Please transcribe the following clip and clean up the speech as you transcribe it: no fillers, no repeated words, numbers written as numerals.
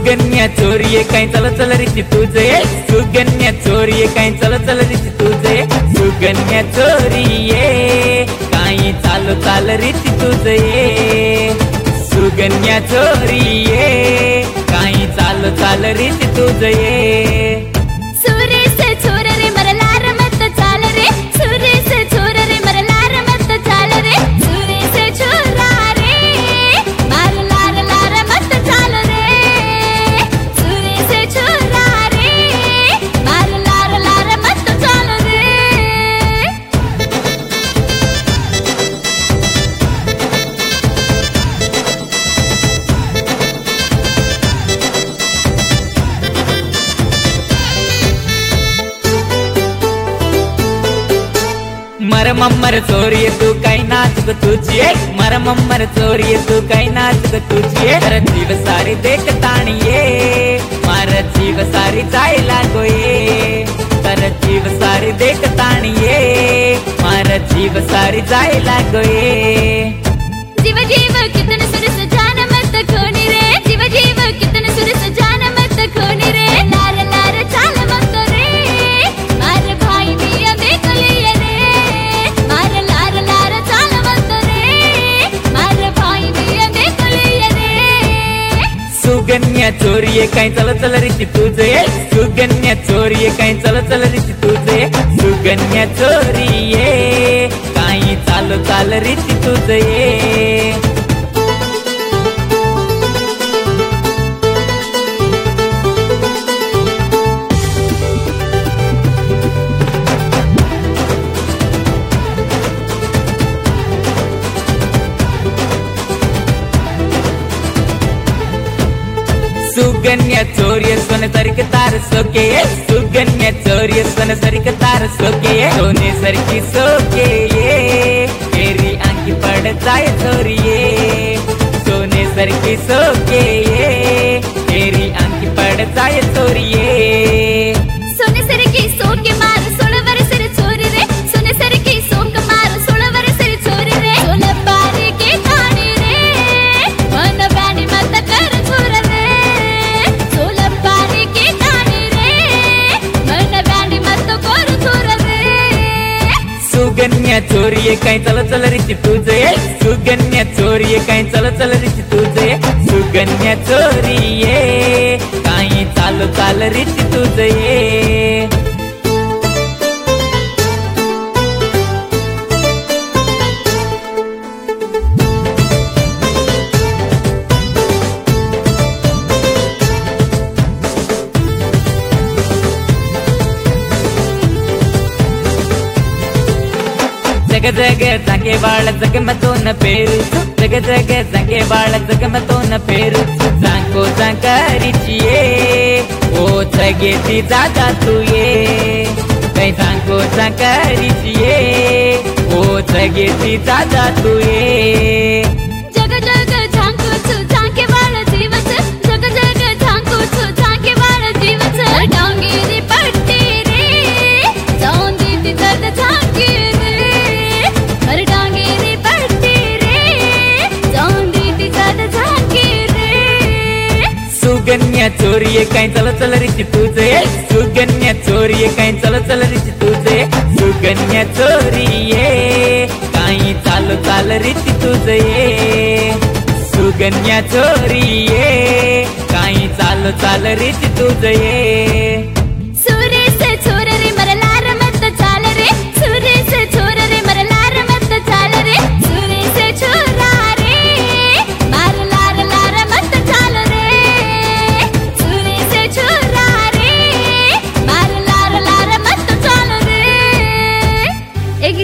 सुगन्या चोरी काही चल चल रीती तुझे सुगन्या चोरी काही चल चल रीती तुझे सुगन्या चोरी काही चालो चाल रीती तुझे सुगन्या चोरी काही चालो चाल रीती तुझे सूर्य से छोर रे मरलार मत चाल रे सूर्य से छोर रे मरलार मत चाल रे सूर्य से छोरा रे मरलार लार मत चाल रे सूर्य से छोरा रे मरलार लार मत चाल रे मरमम्मर चोरी तू काही नाचक तुझी मरमम्मर चोरी तू काही नाचक तुझी तर जीव सारी देख ताणिये मार जीव सारी जायला गोये तर जीव सारी देख ताणिये मार जीव सारी जायला गोये जीव जीव कितन सुरस जान मत खोनी रे जीव जीव कितन सुरस जान मत खोनी रे लार लार चाल मत रे मार भाई दिया देख लिया रे मार लार लार चाल मत रे मार भाई दिया देख लिया रे सुगन्या चोरी काही चल चल रीती तुझे सुगन्या चोरी काही चल चल रीती तुझे सुगन्या चोरी काही चालो चाल रीती तुझे सुगन्या चोरी सोने सरक तार सोके सुगन्या चोरी सोने सरक तार सोके सोने सरकी सोके तेरी आंखी पड़ जाए चोरिये सोने सरकी सोके तेरी आंखी पड़ जाए चोरिये सोने सर की सोके मार सोलवर सिर छोरी रे सोने सर की सोक मार सोलवर सिर छोरी रे सोल बारी के खानी रे मन बैनी मत कर छोर रे सोल बारी के खानी रे मन बैनी मत कर छोर रे सुगन्या चोरी काही चल चल रीती तुझे सुगन्या चोरी काही चल चल रीती तुझे सुगन्या चोरी काही चालो चाल रीती तुझे जग जग जागे बाळ जगमतून पेरू जग जग जागे बाळ जगमतून पेरू जांको जांकारीची ओ जगे ती जागा तू ये काही जांको जांकारीची ओ जगे ती जागा तू ये जग जग झांको छु झांके वाळ जीवच जग जग झांको छु झांके वाळ जीवच डांगेरी पट्टी रे जाऊन दी दर्द झांके रे हर डांगेरी पट्टी रे जाऊन दी दर्द झांके रे सुगन्या चोरी काही चल चल रीती तुझे सुगन्या चोरी काही चल चल रीती तुझे सुगन्या चोरी काही चालो चाल रीती तुझे सुगन्या चोरी काही चालो चाल रीती तुझे